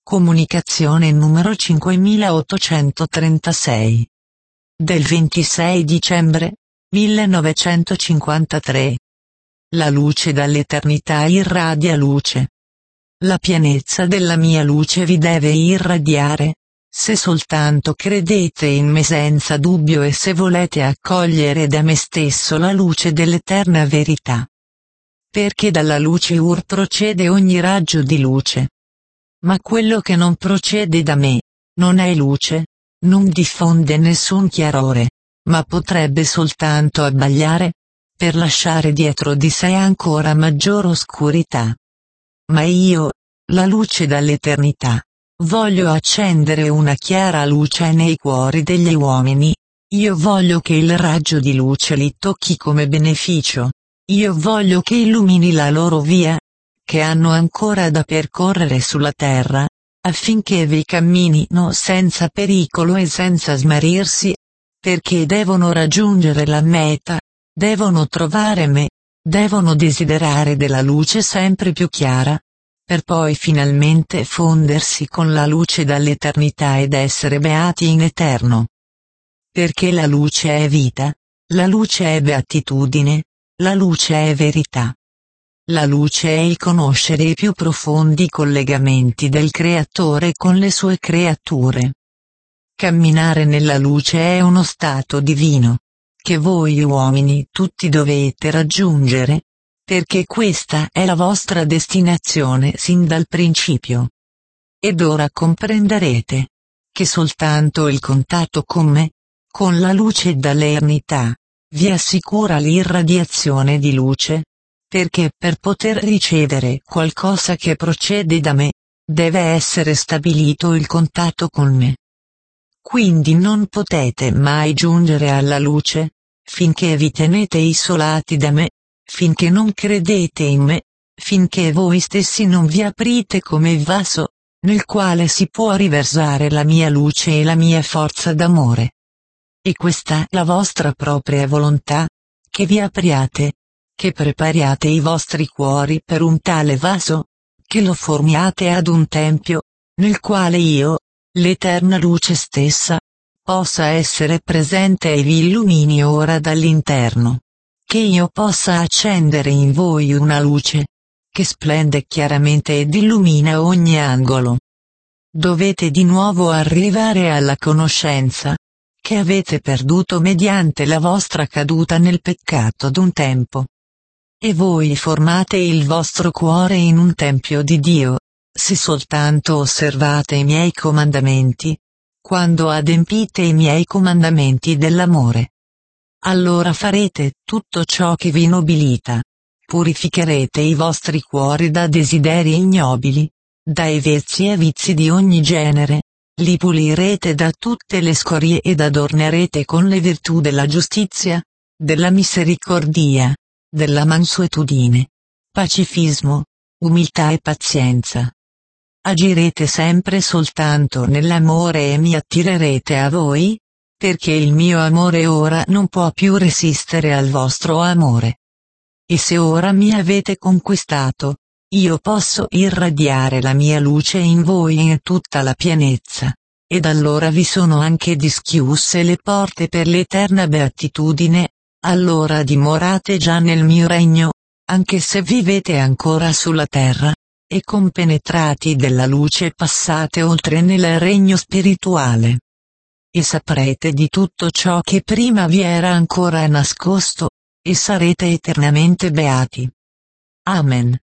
Comunicazione numero 5836. Del 26 dicembre 1953. La luce dall'eternità irradia luce. La pienezza della mia luce vi deve irradiare, se soltanto credete in me senza dubbio e se volete accogliere da me stesso la luce dell'eterna verità. Perché dalla luce procede ogni raggio di luce. Ma quello che non procede da me, non è luce, non diffonde nessun chiarore, ma potrebbe soltanto abbagliare, per lasciare dietro di sé ancora maggior oscurità. Ma io, la luce dall'eternità, voglio accendere una chiara luce nei cuori degli uomini, io voglio che il raggio di luce li tocchi come beneficio, io voglio che illumini la loro via, che hanno ancora da percorrere sulla terra, affinché vi camminino senza pericolo e senza smarrirsi, perché devono raggiungere la meta, devono trovare me, devono desiderare della luce sempre più chiara, per poi finalmente fondersi con la luce dall'eternità ed essere beati in eterno. Perché la luce è vita, la luce è beatitudine, la luce è verità. La luce è il conoscere i più profondi collegamenti del Creatore con le sue creature. Camminare nella luce è uno stato divino, che voi uomini tutti dovete raggiungere, perché questa è la vostra destinazione sin dal principio. Ed ora comprenderete, che soltanto il contatto con me, con la luce dall'eternità, vi assicura l'irradiazione di luce, perché per poter ricevere qualcosa che procede da me, deve essere stabilito il contatto con me. Quindi non potete mai giungere alla luce, finché vi tenete isolati da me, finché non credete in me, finché voi stessi non vi aprite come vaso, nel quale si può riversare la mia luce e la mia forza d'amore. E questa è la vostra propria volontà, che vi apriate, che prepariate i vostri cuori per un tale vaso, che lo formiate ad un tempio, nel quale io, l'eterna luce stessa, possa essere presente e vi illumini ora dall'interno. Che io possa accendere in voi una luce, che splende chiaramente ed illumina ogni angolo. Dovete di nuovo arrivare alla conoscenza, che avete perduto mediante la vostra caduta nel peccato d'un tempo. E voi formate il vostro cuore in un tempio di Dio, se soltanto osservate i miei comandamenti, quando adempite i miei comandamenti dell'amore. Allora farete tutto ciò che vi nobilita, purificherete i vostri cuori da desideri ignobili, dai vezzi e vizi di ogni genere, li pulirete da tutte le scorie ed adornerete con le virtù della giustizia, della misericordia, della mansuetudine, pacifismo, umiltà e pazienza. Agirete sempre soltanto nell'amore e mi attirerete a voi, perché il mio amore ora non può più resistere al vostro amore. E se ora mi avete conquistato, io posso irradiare la mia luce in voi in tutta la pienezza, ed allora vi sono anche dischiuse le porte per l'eterna beatitudine, allora dimorate già nel mio regno, anche se vivete ancora sulla terra, e compenetrati della luce passate oltre nel regno spirituale. E saprete di tutto ciò che prima vi era ancora nascosto, e sarete eternamente beati. Amen.